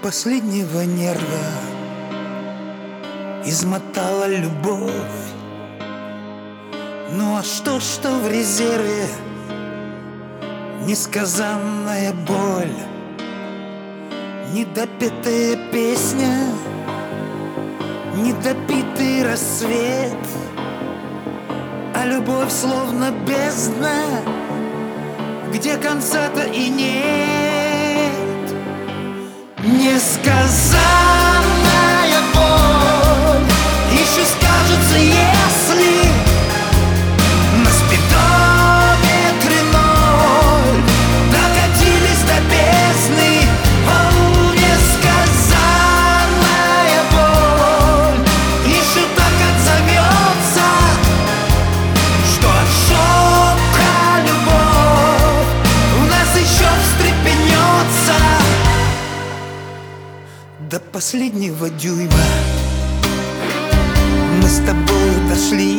последнего нерва измотала любовь. Ну а что в резерве? Несказанная боль, недопетая песня, недопитый рассвет. А любовь словно бездна, где конца-то и нет. Несказанная боль еще скажется, если на спидометре ноль докатились до бездны. О, несказанная боль еще так отзовется, что от шока любовь в нас еще встрепенется. До последнего дюйма мы с тобою дошли,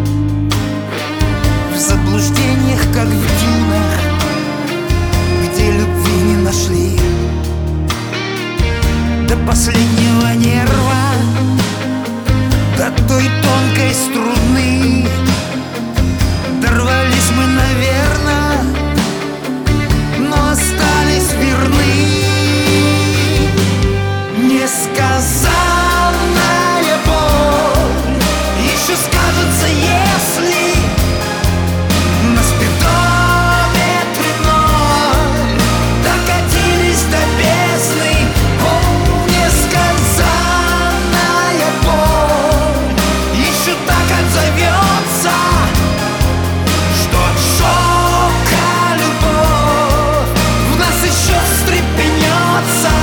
в заблуждениях, как в дюнах, где любви не нашли. До последнего нерва, до той тонкой струны дорвались мы, наверно, но остались верны. Несказанная боль еще скажется, если на спидометре ноль докатились до бездны. О, несказанная боль еще так отзовется, что от шока любовь в нас еще встрепенется.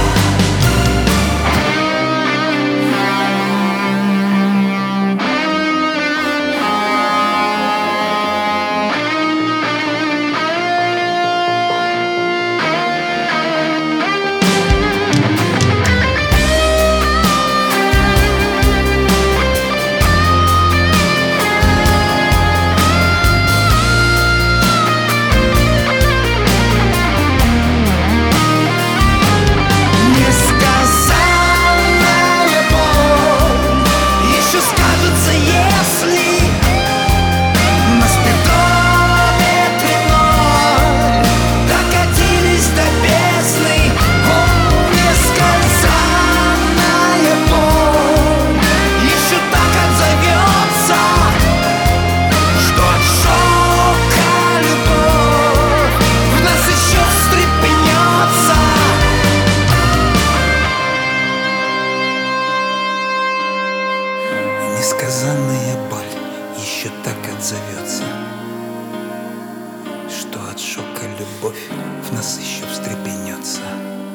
Несказанная боль еще так отзовется, что от шока любовь в нас еще встрепенется.